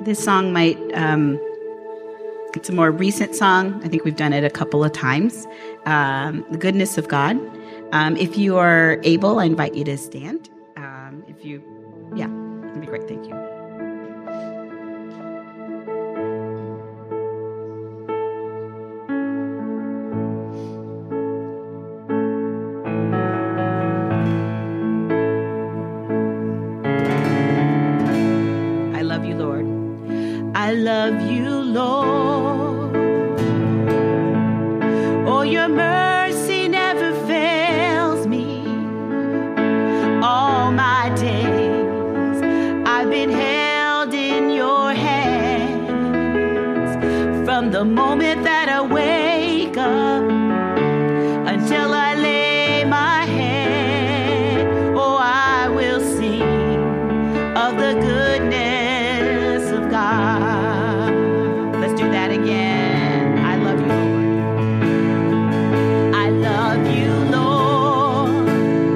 This song might, it's a more recent song. I think we've done it a couple of times. The Goodness of God. If you are able, I invite you to stand. That'd be great. Thank you. I love you, Lord. I love you, Lord. Oh, your mercy never fails me. All my days I've been held in your hands. From the moment that I wake up until I lay my head, oh, I will sing of the goodness of God. Let's do that again. I love you, Lord. I love you, Lord.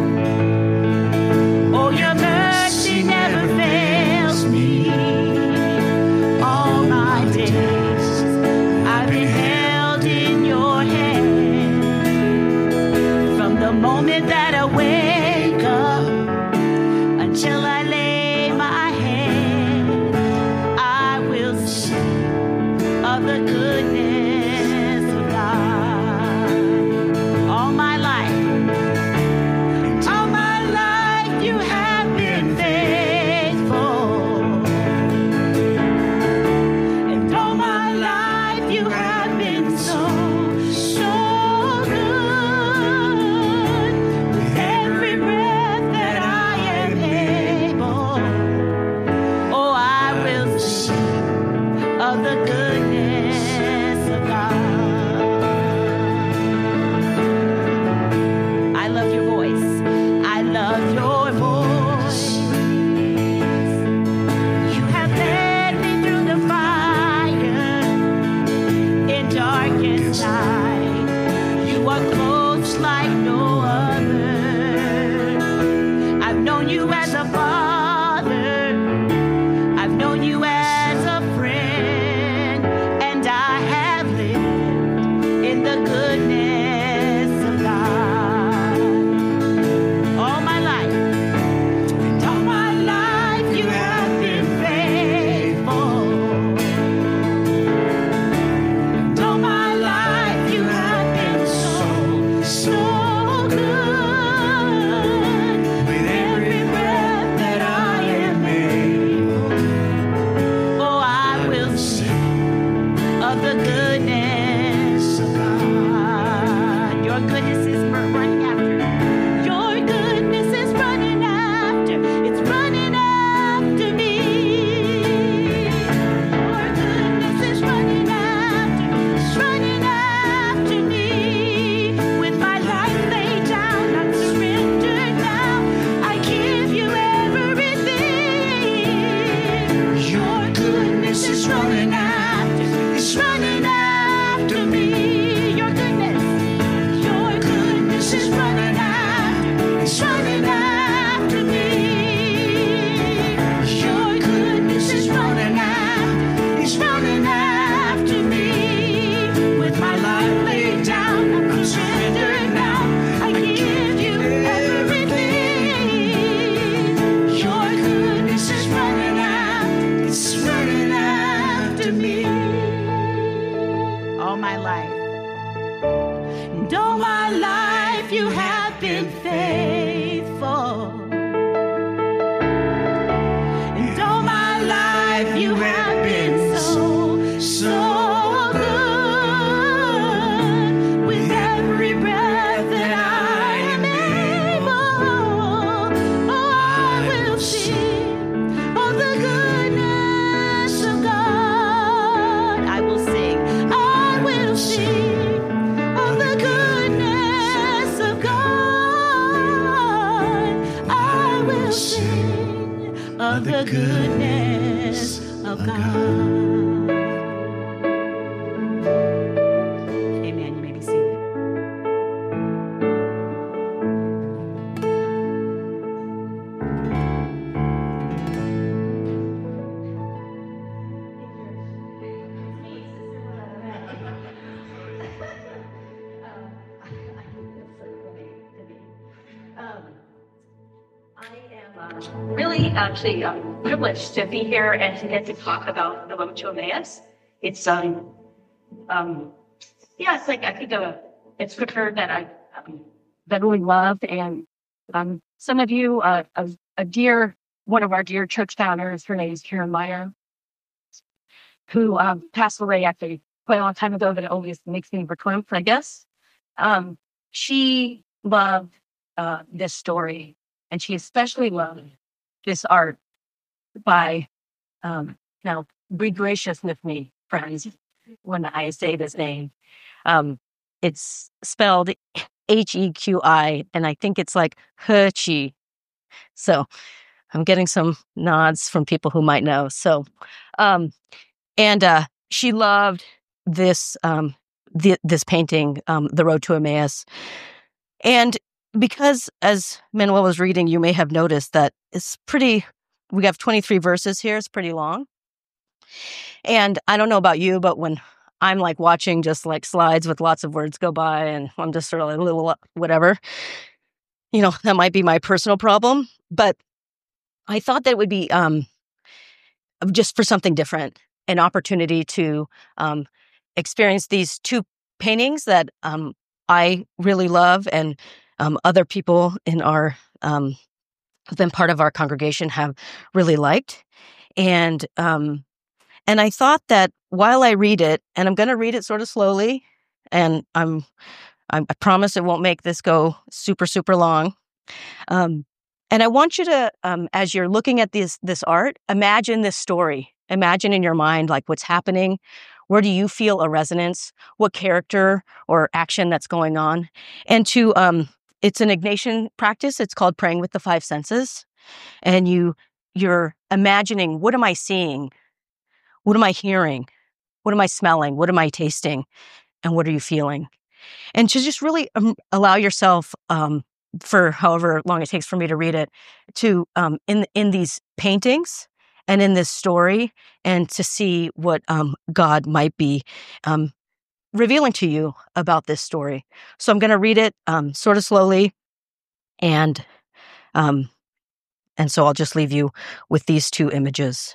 Oh, your mercy never fails me. All my days I've been held in your hand. From the moment that I wake up until I lay my head, I will sing of the goodness of God. All my life you have been faithful. And all my life you have been so good. With every breath that I am able, oh, I will sing of the goodness of God. I love your voice. I love your voice. You have led me through the fire in darkest night. You are close like no other. I've known you as a father. I've known you as a friend. And I have lived in the goodness of God. All my life. And all my life you have been faithful. And all my life you have been so good. With every breath that I am able, oh, I will sing of the goodness of God. Your goodness is running after. Your goodness is running after. It's running after me. Your goodness is running after. It's running after me. With my life laid down, I'm surrendered now. I give you everything. Your goodness is running after. It's running after me. Your goodness is running after. It's running after me. Your goodness is running after. It's running after me. With my life laid down, I'm surrendered now. I give you everything. Your goodness is running after. It's running after me. All my life. And all my life you have been faithful. And all my life you have been so good. With every breath that I am able, oh, I will sing of the goodness of God. I will sing of the goodness of God. I will sing of the goodness of God. Amen. You may be seated. Really actually privileged to be here and to get to talk about the road to Emmaus. It's it's like I think it's scripture that I that really love, and some of you one of our dear church founders, her name is Karen Meyer, who passed away actually quite a long time ago, but it always makes me reclaim, I guess. She loved this story, and she especially loved this art by, now be gracious with me, friends, when I say this name. It's spelled Heqi, and I think it's like Heqi. So I'm getting some nods from people who might know. So, she loved this, this painting, The Road to Emmaus. And because, as Manuel was reading, you may have noticed that we have 23 verses here. It's pretty long. And I don't know about you, but when I'm like watching just like slides with lots of words go by and I'm just sort of like a little whatever, that might be my personal problem. But I thought that it would be just for something different, an opportunity to experience these two paintings that I really love, and other people in our who've been part of our congregation have really liked. And I thought that while I read it, and I'm going to read it sort of slowly, and I promise it won't make this go super, super long. And I want you to, as you're looking at this art, imagine this story. Imagine in your mind, like, what's happening. Where do you feel a resonance? What character or action that's going on? And it's an Ignatian practice. It's called praying with the five senses. And you're imagining, what am I seeing? What am I hearing? What am I smelling? What am I tasting? And what are you feeling? And to just really allow yourself, for however long it takes for me to read it, to in these paintings and in this story, and to see what God might be revealing to you about this story. So I'm going to read it sort of slowly, and so I'll just leave you with these two images.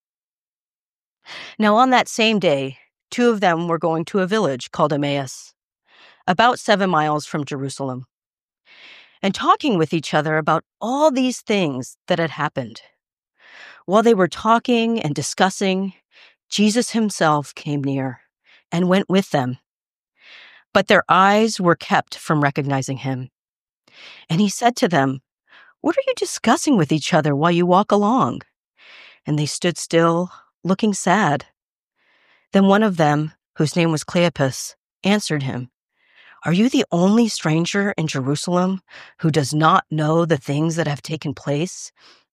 Now, on that same day, two of them were going to a village called Emmaus, about 7 miles from Jerusalem, and talking with each other about all these things that had happened. While they were talking and discussing, Jesus himself came near and went with them. But their eyes were kept from recognizing him. And he said to them, "What are you discussing with each other while you walk along?" And they stood still, looking sad. Then one of them, whose name was Cleopas, answered him, "Are you the only stranger in Jerusalem who does not know the things that have taken place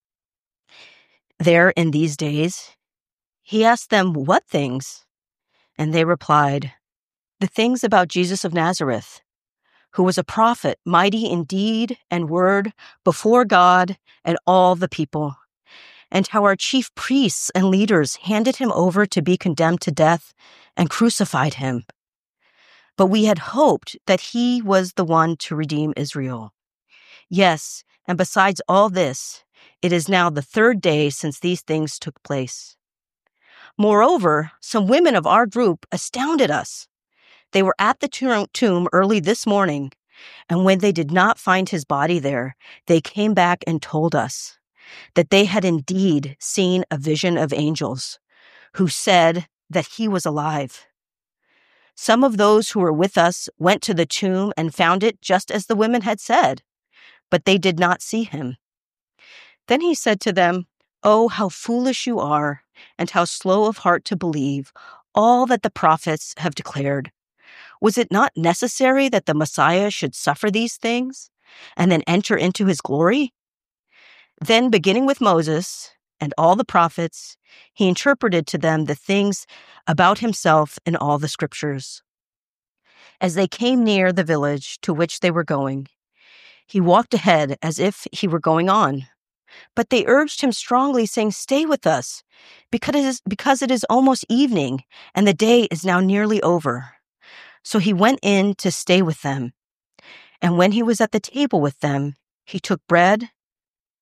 there in these days?" He asked them, "What things?" And they replied, "The things about Jesus of Nazareth, who was a prophet, mighty in deed and word before God and all the people, and how our chief priests and leaders handed him over to be condemned to death and crucified him. But we had hoped that he was the one to redeem Israel. Yes, and besides all this, it is now the 3rd day since these things took place. Moreover, some women of our group astounded us. They were at the tomb early this morning, and when they did not find his body there, they came back and told us that they had indeed seen a vision of angels who said that he was alive. Some of those who were with us went to the tomb and found it just as the women had said, but they did not see him." Then he said to them, "Oh, how foolish you are, and how slow of heart to believe all that the prophets have declared. Was it not necessary that the Messiah should suffer these things and then enter into his glory?" Then, beginning with Moses and all the prophets, he interpreted to them the things about himself in all the scriptures. As they came near the village to which they were going, he walked ahead as if he were going on. But they urged him strongly, saying, "Stay with us, because it is almost evening, and the day is now nearly over." So he went in to stay with them. And when he was at the table with them, he took bread,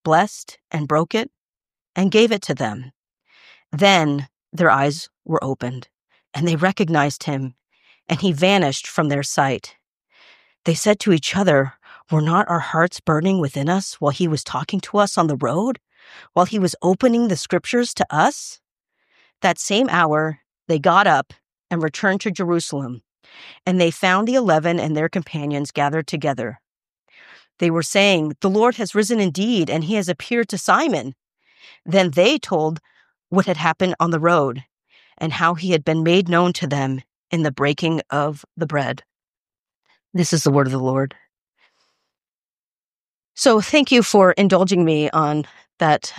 blessed and broke it and gave it to them. Then their eyes were opened, and they recognized him, and he vanished from their sight. They said to each other, "Were not our hearts burning within us while he was talking to us on the road, while he was opening the scriptures to us?" That same hour, they got up and returned to Jerusalem, and they found the 11 and their companions gathered together. They were saying, "The Lord has risen indeed, and he has appeared to Simon." Then they told what had happened on the road and how he had been made known to them in the breaking of the bread. This is the word of the Lord. So thank you for indulging me on that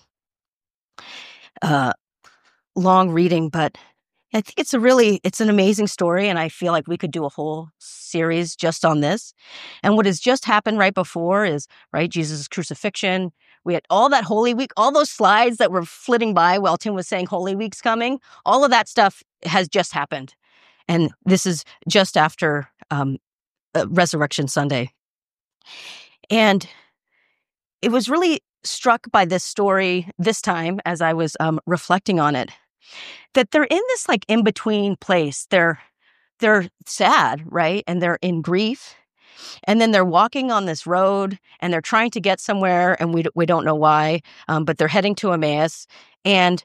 long reading, but I think it's an amazing story, and I feel like we could do a whole series just on this. And what has just happened right before is, right, Jesus' crucifixion. We had all that Holy Week, all those slides that were flitting by while Tim was saying Holy Week's coming. All of that stuff has just happened. And this is just after Resurrection Sunday. And it was really struck by this story this time as I was reflecting on it, that they're in this like in-between place. They're sad, right? And they're in grief. And then they're walking on this road and they're trying to get somewhere, and we don't know why, but they're heading to Emmaus. And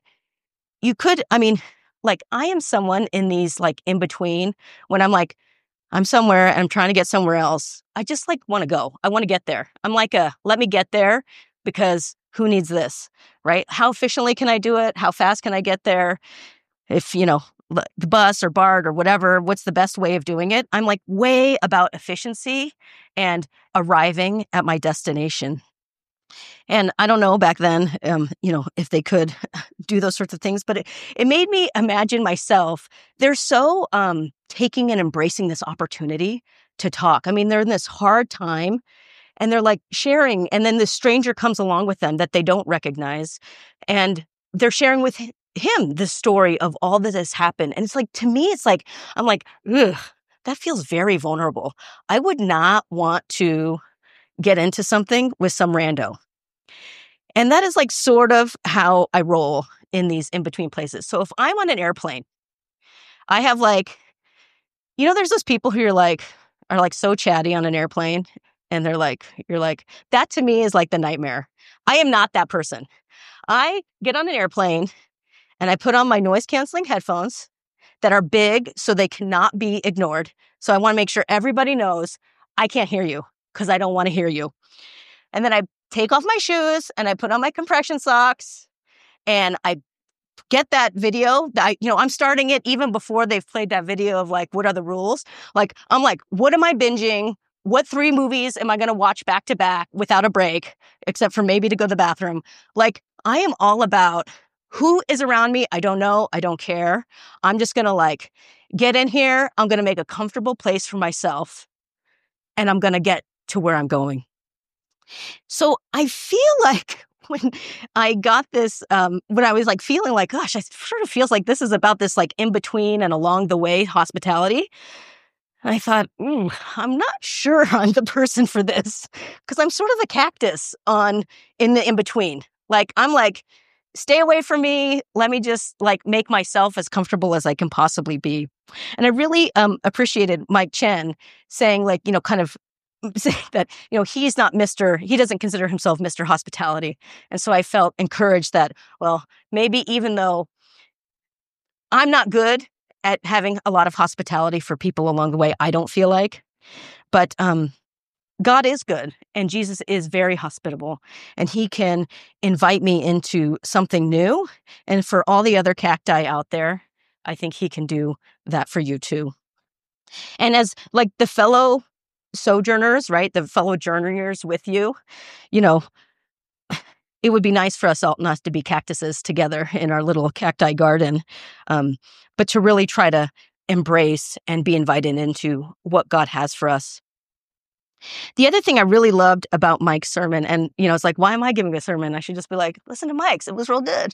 I am someone in these like in between when I'm somewhere and I'm trying to get somewhere else. I just want to go. I want to get there. I'm let me get there, because who needs this, right? How efficiently can I do it? How fast can I get there? If, the bus or BART or whatever, what's the best way of doing it? I'm way about efficiency and arriving at my destination. And I don't know back then, if they could do those sorts of things, but it made me imagine myself. They're so taking and embracing this opportunity to talk. They're in this hard time and they're sharing. And then this stranger comes along with them that they don't recognize. And they're sharing with him the story of all that has happened. And it's to me, I'm ugh, that feels very vulnerable. I would not want to get into something with some rando. And that is sort of how I roll in these in-between places. So if I'm on an airplane, I have there's those people who are so chatty on an airplane, and you're that to me is the nightmare. I am not that person. I get on an airplane and I put on my noise canceling headphones that are big so they cannot be ignored. So I want to make sure everybody knows I can't hear you because I don't want to hear you. And then I take off my shoes and I put on my compression socks and I get that video. I'm starting it even before they've played that video of what are the rules? I'm what am I binging? What 3 movies am I going to watch back to back without a break, except for maybe to go to the bathroom? I am all about who is around me. I don't know. I don't care. I'm just going to get in here. I'm going to make a comfortable place for myself, and I'm going to get to where I'm going. So I feel when I got this, when I was feeling gosh, it sort of feels like this is about this in between and along the way hospitality. And I thought, I'm not sure I'm the person for this, because I'm sort of the cactus in the in between. I'm stay away from me. Let me just make myself as comfortable as I can possibly be. And I really appreciated Mike Chen saying kind of saying that, he's not he doesn't consider himself Mr. Hospitality. And so I felt encouraged that, well, maybe even though I'm not good at having a lot of hospitality for people along the way, I don't feel but God is good, and Jesus is very hospitable, and he can invite me into something new. And for all the other cacti out there, I think he can do that for you too. And as the fellow sojourners, right? The fellow journeyers with you, it would be nice for us all not to be cactuses together in our little cacti garden, but to really try to embrace and be invited into what God has for us. The other thing I really loved about Mike's sermon, and, it's why am I giving a sermon? I should just be listen to Mike's. It was real good.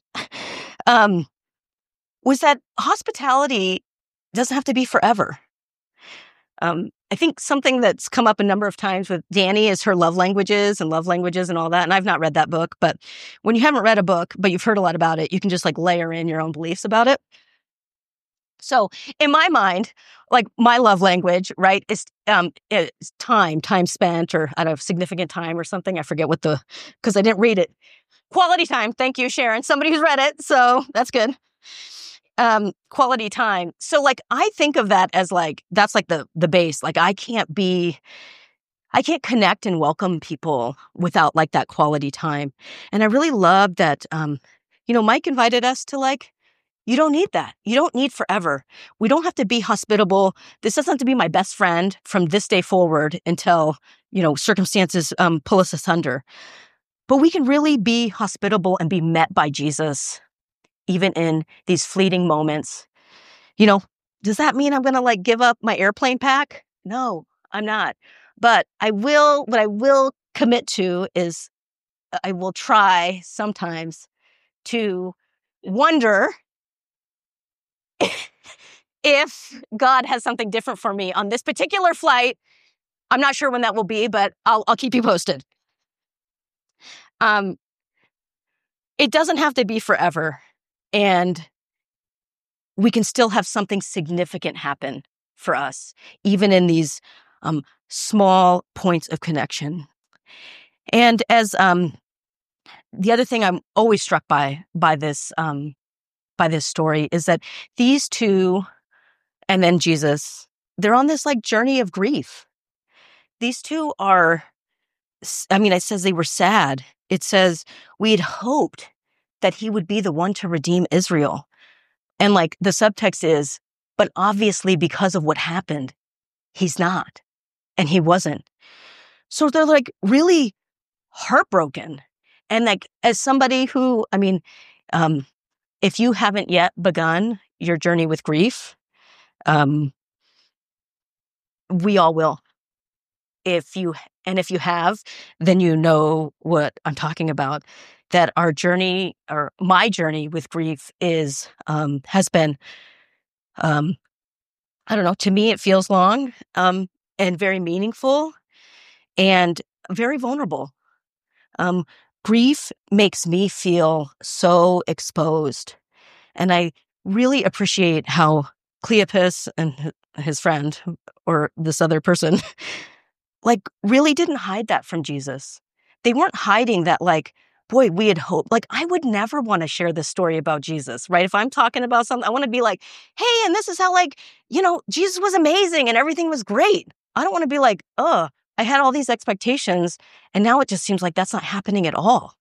Was that hospitality doesn't have to be forever. I think something that's come up a number of times with Danny is her love languages and all that. And I've not read that book, but when you haven't read a book, but you've heard a lot about it, you can just like layer in your own beliefs about it. So in my mind, like my love language, right, is time spent, or I don't know, significant time or something. I forget because I didn't read it. Quality time. Thank you, Sharon. Somebody who's read it. So that's good. Quality time. So like, I think of that as like, that's like the base. Like I can't connect and welcome people without like that quality time. And I really love that, Mike invited us to like, you don't need that. You don't need forever. We don't have to be hospitable. This doesn't have to be my best friend from this day forward until, circumstances pull us asunder. But we can really be hospitable and be met by Jesus, even in these fleeting moments. Does that mean I'm going to like give up my airplane pack? No, I'm not. But what I will commit to is I will try sometimes to wonder if God has something different for me on this particular flight. I'm not sure when that will be, but I'll keep you posted. It doesn't have to be forever, and we can still have something significant happen for us, even in these small points of connection. And as the other thing I'm always struck by this story is that these two, and then Jesus, they're on this like journey of grief. These two are, it says they were sad. It says we had hoped that he would be the one to redeem Israel. And like the subtext is, but obviously because of what happened, he's not. And he wasn't. So they're like really heartbroken. And like, as somebody who, if you haven't yet begun your journey with grief, we all will. If you have, then you know what I'm talking about. That our journey, or my journey with grief has been, I don't know, to me it feels long, and very meaningful and very vulnerable. Grief makes me feel so exposed. And I really appreciate how Cleopas and his friend, or this other person, like really didn't hide that from Jesus. They weren't hiding that, like, boy, we had hoped. Like, I would never want to share this story about Jesus, right? If I'm talking about something, I want to be like, hey, and this is how, like, Jesus was amazing and everything was great. I don't want to be like, I had all these expectations and now it just seems like that's not happening at all.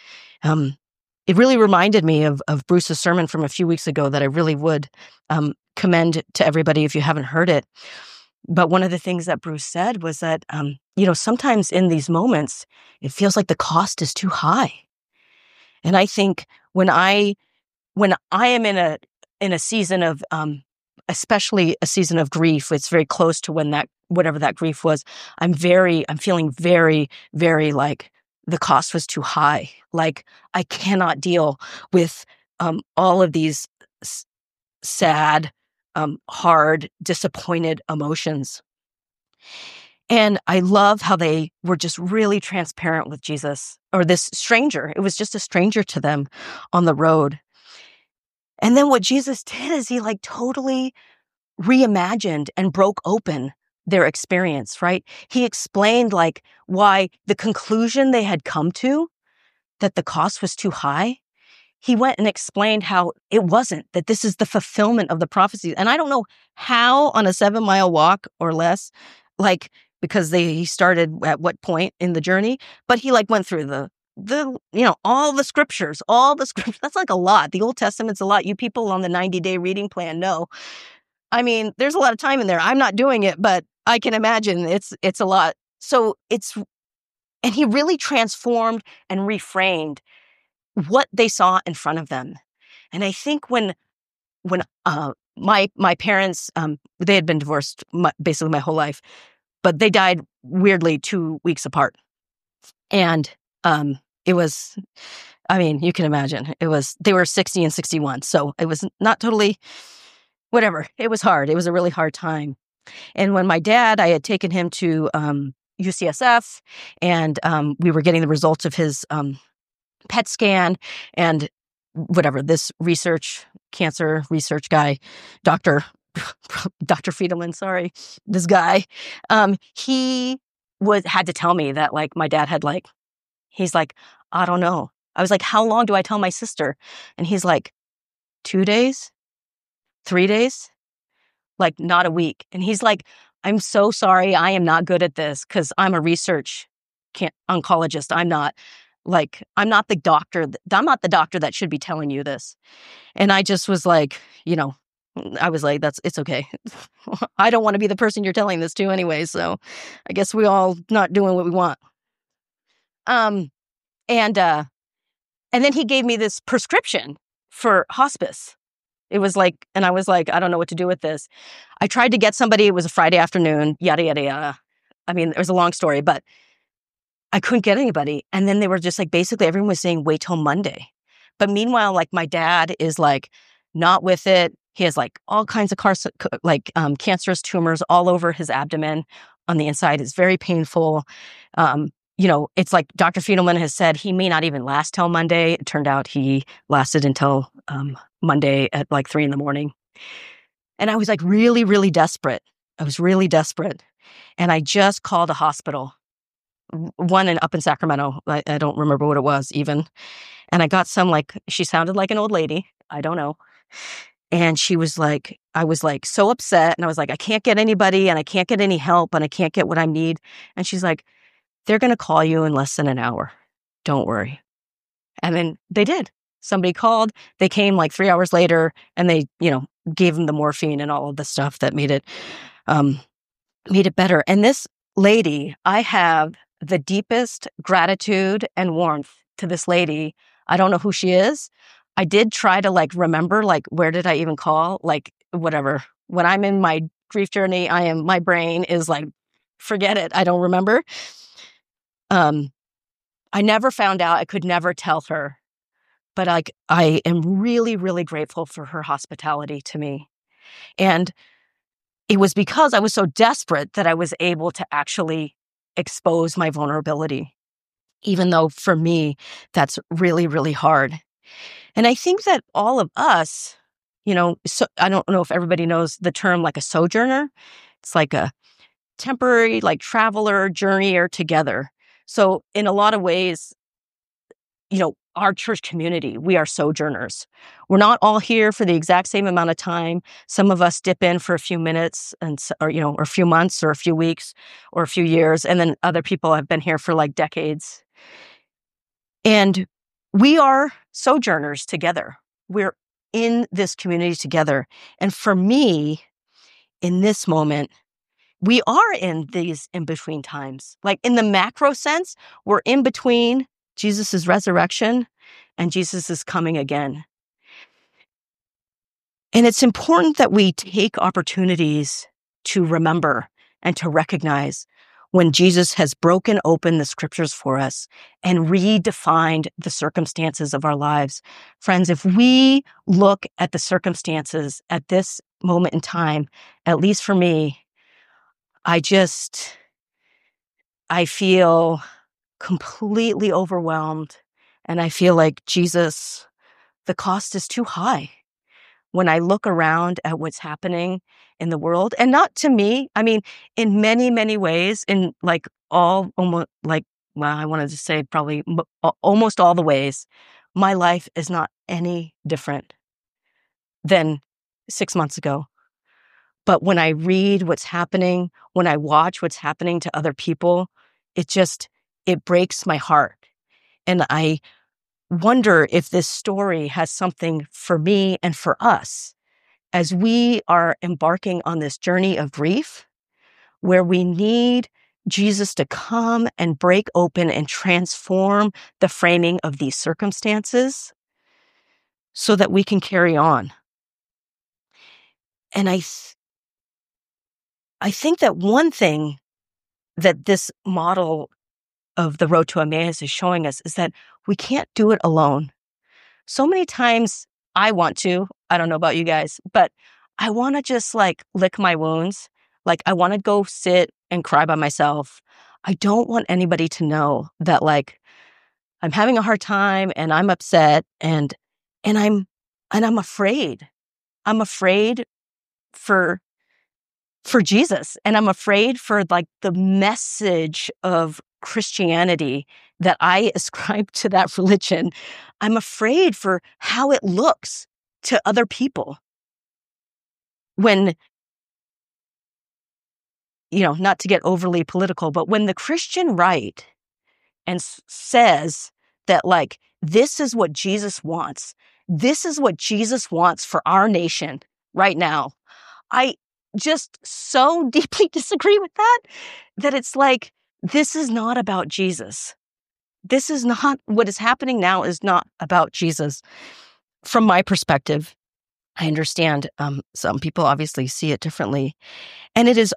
It really reminded me of Bruce's sermon from a few weeks ago that I really would commend to everybody if you haven't heard it. But one of the things that Bruce said was that, sometimes in these moments, it feels like the cost is too high. And I think when I am in a season of, especially a season of grief, it's very close to when whatever that grief was, I'm feeling very, very like the cost was too high. Like I cannot deal with all of these sad, hard, disappointed emotions. And I love how they were just really transparent with Jesus, or this stranger. It was just a stranger to them on the road. And then what Jesus did is he like totally reimagined and broke open their experience, right? He explained like why the conclusion they had come to, that the cost was too high. He went and explained how it wasn't, that this is the fulfillment of the prophecies. And I don't know how on a 7-mile walk or less, like, because he started at what point in the journey, but he like went through all the scriptures. That's like a lot. The Old Testament's a lot. You people on the 90-day reading plan know. There's a lot of time in there. I'm not doing it, but I can imagine it's a lot. So and he really transformed and reframed what they saw in front of them. And I think when my parents, they had been divorced basically my whole life, but they died weirdly 2 weeks apart. And it was, you can imagine, they were 60 and 61. So it was not totally, whatever. It was hard. It was a really hard time. And when my dad, I had taken him to UCSF, and we were getting the results of his PET scan, and whatever, this cancer research guy, Dr. Friedelman, sorry, this guy, he had to tell me that, like, my dad had, like, he's like, I don't know. I was like, how long do I tell my sister? And he's like, 2 days, 3 days, like, not a week. And he's like, I'm so sorry. I am not good at this because I'm a research oncologist. I'm not the doctor. I'm not the doctor that should be telling you this. And I just was like, I was like, it's okay. I don't want to be the person you're telling this to anyway. So I guess we all not doing what we want. And then he gave me this prescription for hospice. It was like, and I was like, I don't know what to do with this. I tried to get somebody. It was a Friday afternoon, yada, yada, yada. I mean, it was a long story, but I couldn't get anybody. And then they were just like, basically everyone was saying, wait till Monday. But meanwhile, like, my dad is like not with it. He has like all kinds of cancerous tumors all over his abdomen on the inside. It's very painful. It's like Dr. Friedelman has said he may not even last till Monday. It turned out he lasted until Monday at like 3 a.m. And I was like really, really desperate. I was really desperate. And I just called a hospital, one up in Sacramento. I don't remember what it was even. And I got some, like, she sounded like an old lady. I don't know. And she was like, I was like so upset. And I was like, I can't get anybody and I can't get any help and I can't get what I need. And she's like, they're going to call you in less than an hour. Don't worry. And then they did. Somebody called. They came like 3 hours later and they, gave him the morphine and all of the stuff that made it better. And this lady, I have the deepest gratitude and warmth to this lady. I don't know who she is. I did try to like remember, like, where did I even call? Like, whatever. When I'm in my grief journey, my brain is like, forget it. I don't remember. I never found out. I could never tell her. But like, I am really, really grateful for her hospitality to me. And it was because I was so desperate that I was able to actually expose my vulnerability, even though for me, that's really, really hard. And I think that all of us, so I don't know if everybody knows the term like a sojourner. It's like a temporary, like, traveler, journeyer together. So in a lot of ways, our church community, we are sojourners. We're not all here for the exact same amount of time. Some of us dip in for a few minutes or a few months or a few weeks or a few years. And then other people have been here for like decades. And we are sojourners together. We're in this community together. And for me, in this moment, we are in these in-between times. Like, in the macro sense, we're in between Jesus' resurrection and Jesus' coming again. And it's important that we take opportunities to remember and to recognize when Jesus has broken open the scriptures for us and redefined the circumstances of our lives. Friends, if we look at the circumstances at this moment in time, at least for me, I feel completely overwhelmed. And I feel like, Jesus, the cost is too high. When I look around at what's happening in the world, and not to me, I mean, in many, many ways, in like I wanted to say probably almost all the ways, my life is not any different than 6 months ago. But when I read what's happening, when I watch what's happening to other people, it breaks my heart. And I wonder if this story has something for me and for us as we are embarking on this journey of grief, where we need Jesus to come and break open and transform the framing of these circumstances so that we can carry on. And I think that one thing that this model of the road to Emmaus is showing us is that we can't do it alone. So many times I want to, I don't know about you guys, but I want to just like lick my wounds. Like, I want to go sit and cry by myself. I don't want anybody to know that, like, I'm having a hard time and I'm upset and I'm afraid. I'm afraid for Jesus, and I'm afraid for, like, the message of Christianity that I ascribe to that religion. I'm afraid for how it looks to other people when, not to get overly political, but when the Christian right and says that, like, this is what Jesus wants. This is what Jesus wants for our nation right now. I just so deeply disagree with that it's like, this is not about Jesus. This is not what is happening now is not about Jesus. From my perspective, I understand some people obviously see it differently. And it is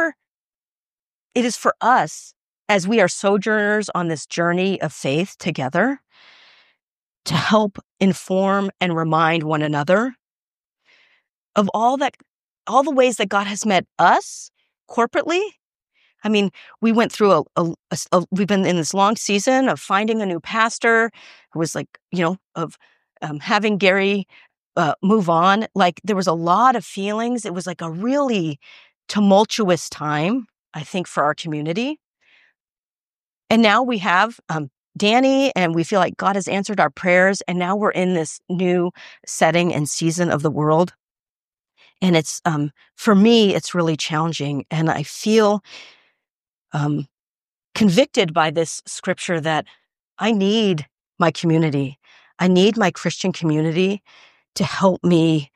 for us, as we are sojourners on this journey of faith together, to help inform and remind one another of all the ways that God has met us corporately. I mean, we went through we've been in this long season of finding a new pastor. It was like, of having Gary move on. Like, there was a lot of feelings. It was like a really tumultuous time, I think, for our community. And now we have Danny, and we feel like God has answered our prayers. And now we're in this new setting and season of the world. And it's, for me, it's really challenging. And I feel convicted by this scripture that I need my community. I need my Christian community to help me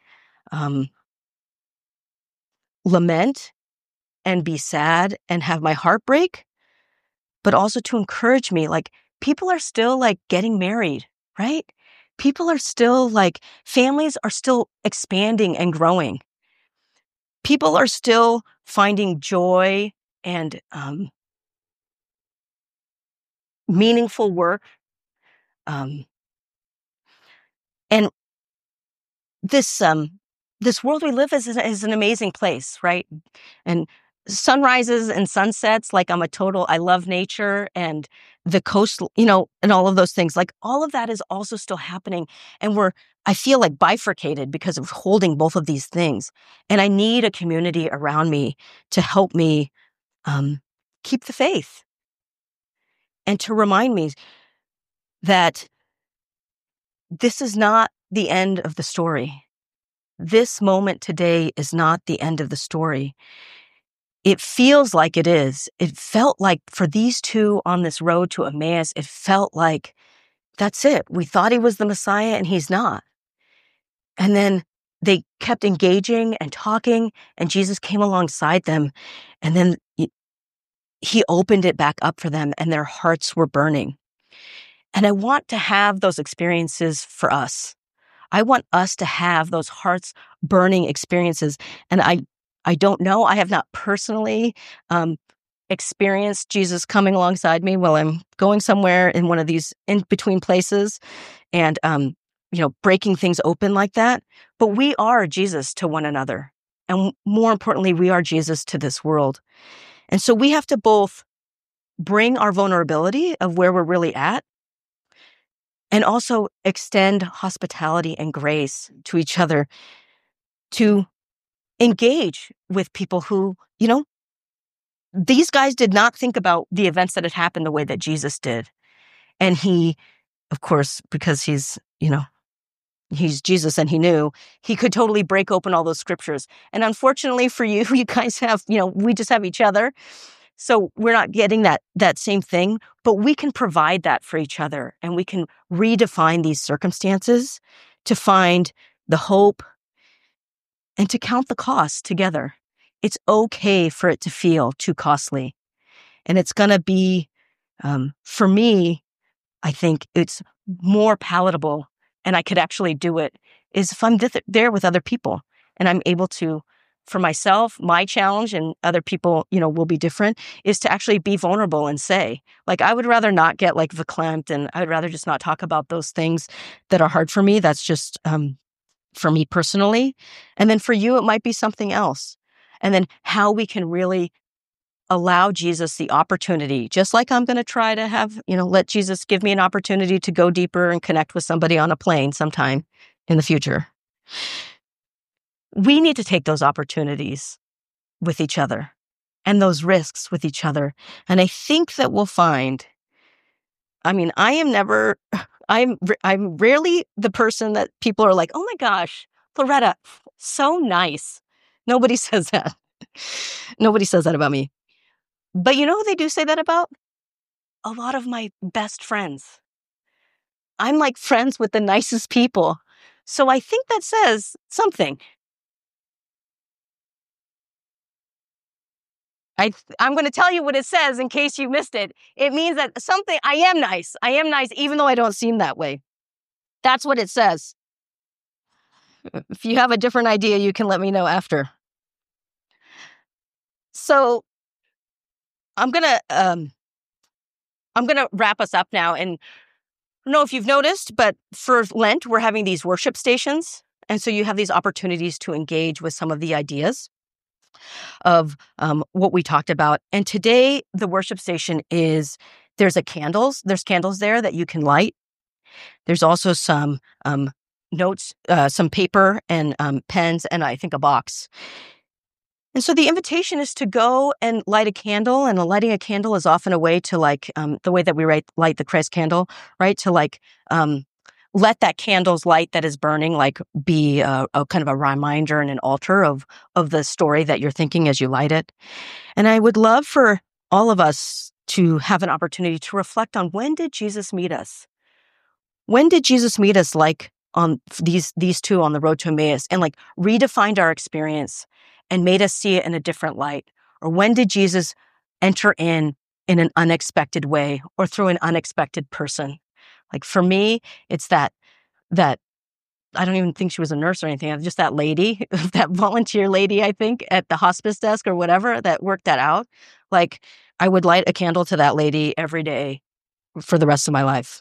lament and be sad and have my heart break, but also to encourage me. Like, people are still, like, getting married, right? People are still, like, families are still expanding and growing. People are still finding joy and meaningful work. And this world we live is an amazing place, right? And sunrises and sunsets, like, I love nature and the coast, and all of those things. Like, all of that is also still happening. And I feel like bifurcated because of holding both of these things. And I need a community around me to help me keep the faith and to remind me that this is not the end of the story. This moment today is not the end of the story. It feels like it is. It felt like for these two on this road to Emmaus, it felt like that's it. We thought he was the Messiah and he's not. And then they kept engaging and talking, and Jesus came alongside them. And then he opened it back up for them, and their hearts were burning. And I want to have those experiences for us. I want us to have those hearts burning experiences. And I don't know. I have not personally experienced Jesus coming alongside me while I'm going somewhere in one of these in-between places and, breaking things open like that. But we are Jesus to one another. And more importantly, we are Jesus to this world. And so we have to both bring our vulnerability of where we're really at and also extend hospitality and grace to each other to engage with people who, these guys did not think about the events that had happened the way that Jesus did. And he, of course, because he's Jesus and he knew, he could totally break open all those scriptures. And unfortunately for you, you guys have, we just have each other. So we're not getting that same thing, but we can provide that for each other, and we can redefine these circumstances to find the hope and to count the cost together. It's okay for it to feel too costly. And it's going to be, for me, I think it's more palatable, and I could actually do it, is if I'm there with other people and I'm able to, for myself, my challenge, and other people, will be different, is to actually be vulnerable and say, like, I would rather not get, like, verklempt, and I would rather just not talk about those things that are hard for me. That's just for me personally. And then for you, it might be something else. And then how we can really allow Jesus the opportunity, just like I'm going to try to have, let Jesus give me an opportunity to go deeper and connect with somebody on a plane sometime in the future. We need to take those opportunities with each other and those risks with each other. And I think that we'll find, I'm rarely the person that people are like, oh my gosh, Loretta, so nice. Nobody says that. Nobody says that about me. But you know who they do say that about? A lot of my best friends. I'm like friends with the nicest people. So I think that says something. I'm going to tell you what it says in case you missed it. It means that I am nice. I am nice even though I don't seem that way. That's what it says. If you have a different idea, you can let me know after. So I'm gonna wrap us up now. And I don't know if you've noticed, but for Lent, we're having these worship stations. And so you have these opportunities to engage with some of the ideas of what we talked about. And today, the worship station there's candles there that you can light. There's also some notes, some paper and pens, and I think a box. And so the invitation is to go and light a candle, and lighting a candle is often a way to the way that we light the Christ candle, right? To let that candle's light that is burning be a kind of a reminder and an altar of the story that you're thinking as you light it. And I would love for all of us to have an opportunity to reflect on, when did Jesus meet us? When did Jesus meet us on these two on the road to Emmaus, and redefined our experience and made us see it in a different light? Or when did Jesus enter in an unexpected way or through an unexpected person? For me, it's that I don't even think she was a nurse or anything. Just that lady, that volunteer lady, I think, at the hospice desk or whatever, that worked that out. I would light a candle to that lady every day for the rest of my life.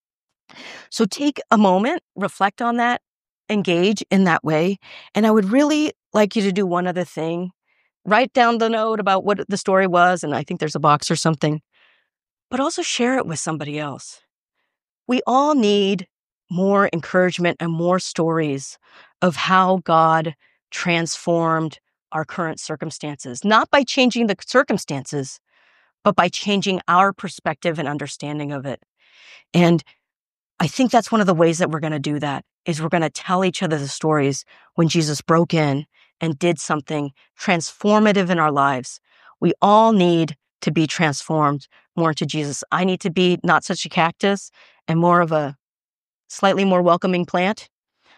So take a moment, reflect on that, engage in that way. And I would really like you to do one other thing. Write down the note about what the story was, and I think there's a box or something, but also share it with somebody else. We all need more encouragement and more stories of how God transformed our current circumstances, not by changing the circumstances, but by changing our perspective and understanding of it. And I think that's one of the ways that we're going to do that, is we're going to tell each other the stories when Jesus broke in and did something transformative in our lives. We all need to be transformed more into Jesus. I need to be not such a cactus and more of a slightly more welcoming plant.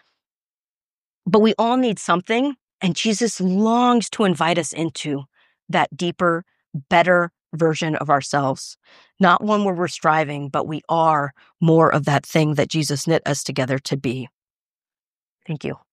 But we all need something, and Jesus longs to invite us into that deeper, better version of ourselves. Not one where we're striving, but we are more of that thing that Jesus knit us together to be. Thank you.